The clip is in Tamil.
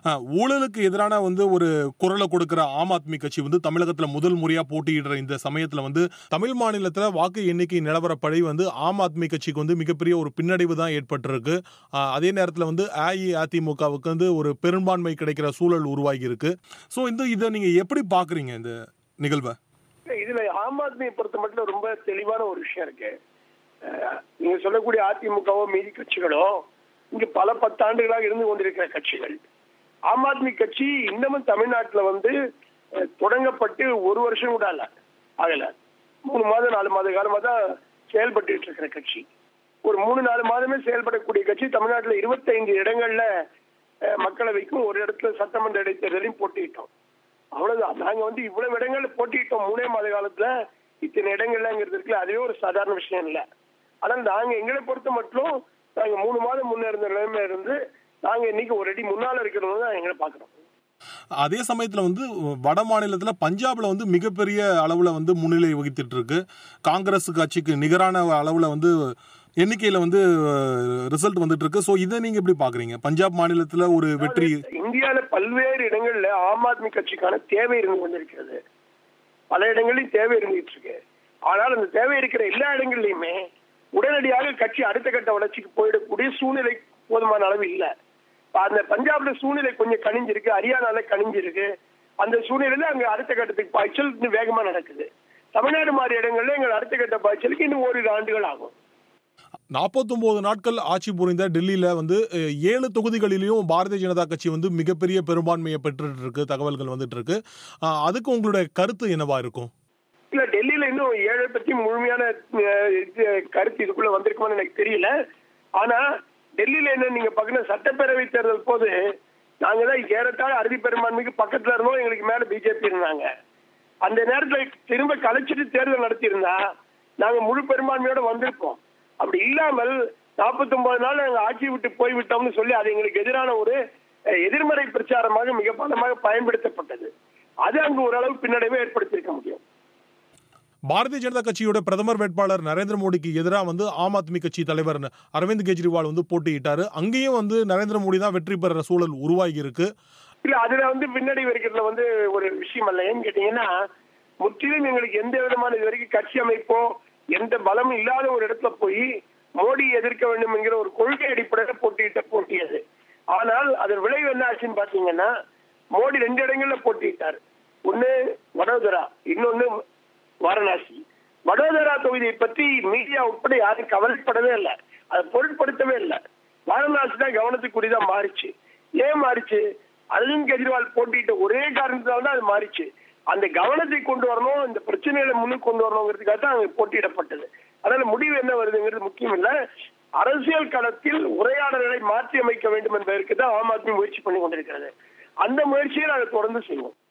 ஊழலுக்கு எதிரான வந்து ஒரு குரலை கொடுக்கிற ஆம் ஆத்மி கட்சி வந்து தமிழகத்துல முதல் முறையா போட்டியிடுற இந்த சமயத்துல வந்து தமிழ் மாநிலத்துல வாக்கு எண்ணிக்கை நிலவரப்படி வந்து ஆம் ஆத்மி கட்சிக்கு வந்து மிகப்பெரிய ஒரு பின்னடைவு தான் ஏற்பட்டிருக்கு. அதே நேரத்துல வந்து அஇஅதிமுகவுக்கு வந்து ஒரு பெரும்பான்மை கிடைக்கிற சூழல் உருவாகி இருக்கு. சோ இதை நீங்க எப்படி பாக்குறீங்க இந்த நிகழ்வை? இதுல ஆம் ஆத்மியை பொறுத்த மட்டும் ரொம்ப தெளிவான ஒரு விஷயம் இருக்கு. நீங்க சொல்லக்கூடிய அதிமுகவோ மீதி கட்சிகளோ இங்க பல 10 ஆண்டுகளாக இருந்து கொண்டிருக்கிற கட்சிகள். ஆம் ஆத்மி கட்சி இன்னமும் தமிழ்நாட்டில் வந்து தொடங்கப்பட்டு ஒரு வருஷம் கூட ஆகல. 3 மாதம் 4 மாத காலமா தான் செயல்பட்டு இருக்கிற கட்சி. ஒரு 3-4 மாதமே செயல்படக்கூடிய கட்சி. தமிழ்நாட்டில் 25 இடங்கள்ல மக்களவைக்கும் ஒரு இடத்துல சட்டமன்ற இடைத்தேர்தலையும் போட்டியிட்டோம். அவ்வளவுதான். நாங்க வந்து இவ்வளவு இடங்கள்ல போட்டியிட்டோம் 3 மாத காலத்துல. இத்தனை இடங்கள்லங்கிறது இருக்குல்ல, அதுவே ஒரு சாதாரண விஷயம் இல்லை. ஆனால் நாங்க எங்களை பொறுத்த மட்டும் நாங்க 3 மாதம் முன்ன இருந்த நிலைமையில இருந்து நாங்க இன்னைக்கு ஒரு அடி முன்னால இருக்கிறது தான் எங்களை பாக்குறோம். அதே சமயத்துல வந்து வட மாநிலத்துல பஞ்சாப்ல வந்து மிகப்பெரிய அளவுல வந்து முன்னிலை வகித்துட்டு இருக்கு. காங்கிரஸ் கட்சிக்கு நிகரான அளவுல வந்து எண்ணிக்கையில வந்து ரிசல்ட் வந்துட்டு இருக்கு. சோ இதை நீங்க எப்படி பாக்குறீங்க? பஞ்சாப் மாநிலத்துல ஒரு வெற்றி. இந்தியாவில பல்வேறு இடங்கள்ல ஆம் ஆத்மி கட்சிக்கான தேவை இருந்து கொண்டிருக்கிறது. பல இடங்களிலும் தேவை இருந்துட்டு இருக்கு. ஆனால் அந்த தேவை இருக்கிற எல்லா இடங்கள்லயுமே உடனடியாக கட்சி அடுத்த கட்ட வளர்ச்சிக்கு போயிடக்கூடிய சூழ்நிலை போதுமான அளவு இல்லை. அந்த பஞ்சாப்ல சூழ்நிலை கொஞ்சம் கணிஞ்சிருக்கு, ஹரியானால கணிஞ்சிருக்கு. அந்த சூழ்நிலையில அங்க அடுத்த கட்டத்துக்கு பாய்ச்சல் இன்னும் வேகமா நடக்குது. தமிழ்நாடு மாதிரி இடங்கள்ல எங்க அடுத்த கட்ட பாய்ச்சலுக்கு இன்னும் ஓரிரு ஆண்டுகள் ஆகும். 49 நாட்கள் ஆட்சி புரிந்த டெல்லியில வந்து 7 தொகுதிகளிலும் பாரதிய ஜனதா கட்சி வந்து மிகப்பெரிய பெரும்பான்மையை பெற்றுட்டு இருக்கு, தகவல்கள் வந்துட்டு இருக்கு. அதுக்கு உங்களுடைய கருத்து என்னவா இருக்கும்? இல்ல, டெல்லியில இன்னும் 7 பத்தி முழுமையான கருத்து இதுக்குள்ள வந்திருக்குமான்னு எனக்கு தெரியல. ஆனா டெல்லியில என்ன நீங்க பாக்கணும், சட்டப்பேரவை தேர்தல் போது நாங்க தான் ஏறத்தாழ அறுதி பெரும்பான்மைக்கு பக்கத்துல இருந்தோம். எங்களுக்கு மேல பிஜேபி இருந்தாங்க. அந்த நேரத்துல திரும்ப கலைச்சிட்டு தேர்தல் நடத்தி இருந்தா நாங்க முழு பெரும்பான்மையோட வந்திருப்போம். அப்படி இல்லாமல் 49 நாள் நாங்க ஆட்சி விட்டு போய்விட்டோம்னு சொல்லி அது எங்களுக்கு எதிரான ஒரு எதிர்மறை பிரச்சாரமாக மிக பலமாக பயன்படுத்தப்பட்டது. அது அங்கு ஓரளவு பின்னடைவை ஏற்படுத்தியிருக்க முடியும். பாரதிய ஜனதா கட்சியோட பிரதமர் வேட்பாளர் நரேந்திர மோடிக்கு எதிராக வந்து ஆம் ஆத்மி கட்சி தலைவர் அரவிந்த் கெஜ்ரிவால் வந்து போட்டியிட்டாரு. அங்கேயும் வந்து நரேந்திர மோடி தான் வெற்றி பெற சூழல் உருவாகி இருக்கு. இல்ல, அதுல வந்து பின்னடைவு இருக்கிறதுல வந்து ஒரு விஷயம் அல்ல. ஏன்னு கேட்டீங்கன்னா, முற்றிலும் எங்களுக்கு எந்த விதமான இது வரைக்கும் கட்சி அமைப்போ எந்த பலமும் இல்லாத ஒரு இடத்துல போய் மோடி எதிர்க்க வேண்டும் என்கிற ஒரு கொள்கை அடிப்படையில் போட்டியது. ஆனால் அதன் விளைவு என்ன ஆச்சுன்னு பாத்தீங்கன்னா, மோடி 2 இடங்கள்ல போட்டியிட்டார். ஒண்ணு வடோதரா, இன்னொன்னு வாரணாசி. வடோதரா தொகுதியை பற்றி மீடியா உட்பட யாரும் கவலைப்படவே இல்லை, அதை பொருட்படுத்தவே இல்லை. வாரணாசி தான் கவனத்துக்குரியதா மாறிச்சு. ஏன் மாறிச்சு? அரவிந்த் கெஜ்ரிவால் போட்டியிட்ட ஒரே காரணத்தால் தான் அது மாறிச்சு. அந்த கவனத்தை கொண்டு வரணும், இந்த பிரச்சனைகளை முன்னுக்கு கொண்டு வரணுங்கிறதுக்காக தான் அங்க போட்டியிடப்பட்டது. அதனால முடிவு என்ன வருதுங்கிறது முக்கியம் இல்ல. அரசியல் களத்தில் உரையாடல்களை மாற்றி அமைக்க வேண்டும் என்பதற்கு தான் ஆம் ஆத்மி முயற்சி பண்ணி கொண்டிருக்கிறது. அந்த முயற்சியை நாங்கள் தொடர்ந்து செய்வோம்.